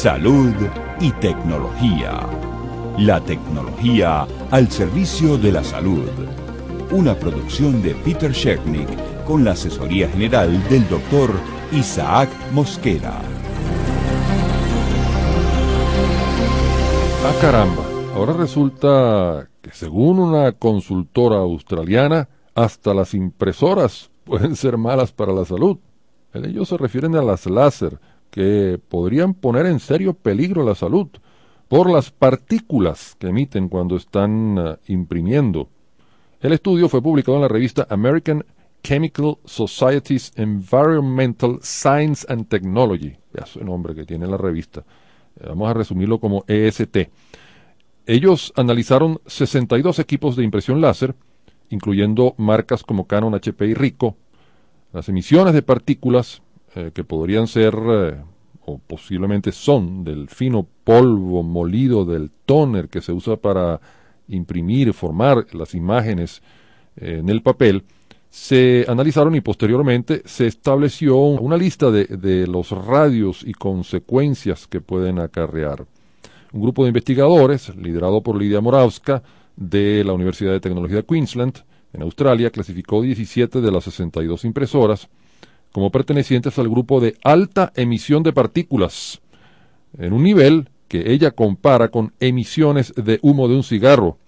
Salud y tecnología. La tecnología al servicio de la salud. Una producción de Peter Shernick con la asesoría general del Dr. Isaac Mosquera. Ah, caramba. Ahora resulta que según una consultora australiana, hasta las impresoras pueden ser malas para la salud. Ellos se refieren a las láser, que podrían poner en serio peligro la salud por las partículas que emiten cuando están imprimiendo. El estudio fue publicado en la revista American Chemical Society's Environmental Science and Technology. Ya es el nombre que tiene la revista. Vamos a resumirlo como EST. Ellos analizaron 62 equipos de impresión láser, incluyendo marcas como Canon, HP y Ricoh. Las emisiones de partículas que podrían ser o posiblemente son del fino polvo molido del tóner que se usa para imprimir, formar las imágenes en el papel, se analizaron y posteriormente se estableció una lista de los radios y consecuencias que pueden acarrear. Un grupo de investigadores, liderado por Lidia Moravska, de la Universidad de Tecnología de Queensland, en Australia, clasificó 17 de las 62 impresoras como pertenecientes al grupo de alta emisión de partículas, en un nivel que ella compara con emisiones de humo de un cigarro.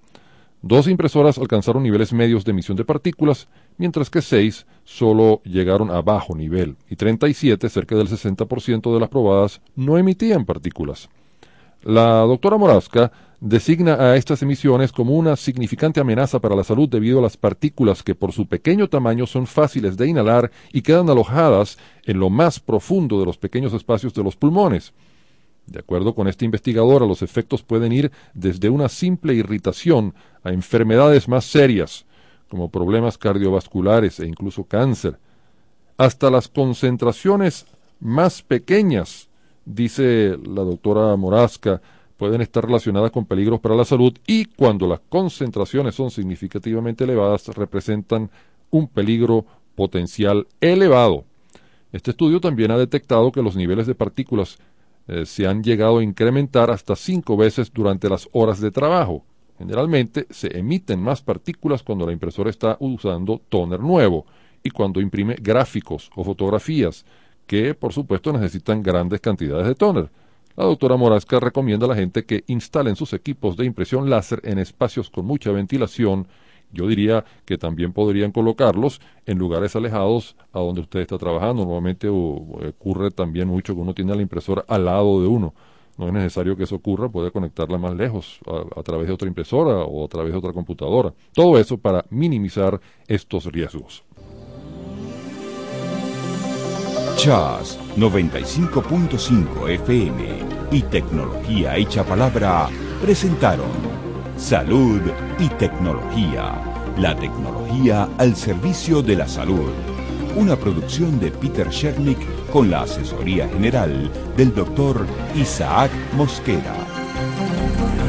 2 impresoras alcanzaron niveles medios de emisión de partículas, mientras que 6 solo llegaron a bajo nivel, y 37, cerca del 60% de las probadas, no emitían partículas. La doctora Moravska designa a estas emisiones como una significante amenaza para la salud debido a las partículas que por su pequeño tamaño son fáciles de inhalar y quedan alojadas en lo más profundo de los pequeños espacios de los pulmones. De acuerdo con esta investigadora, los efectos pueden ir desde una simple irritación a enfermedades más serias, como problemas cardiovasculares e incluso cáncer, hasta las concentraciones más pequeñas, dice la doctora Moravska, pueden estar relacionadas con peligros para la salud y cuando las concentraciones son significativamente elevadas representan un peligro potencial elevado. Este estudio también ha detectado que los niveles de partículas se han llegado a incrementar hasta 5 veces durante las horas de trabajo. Generalmente se emiten más partículas cuando la impresora está usando tóner nuevo y cuando imprime gráficos o fotografías, que por supuesto necesitan grandes cantidades de tóner. La doctora Moravska recomienda a la gente que instalen sus equipos de impresión láser en espacios con mucha ventilación. Yo diría que también podrían colocarlos en lugares alejados a donde usted está trabajando. Normalmente ocurre también mucho que uno tiene la impresora al lado de uno. No es necesario que eso ocurra, puede conectarla más lejos, a través de otra impresora o a través de otra computadora. Todo eso para minimizar estos riesgos. Jazz 95.5 FM y Tecnología Hecha Palabra presentaron Salud y Tecnología. La tecnología al servicio de la salud. Una producción de Peter Shernick con la asesoría general del Dr. Isaac Mosquera.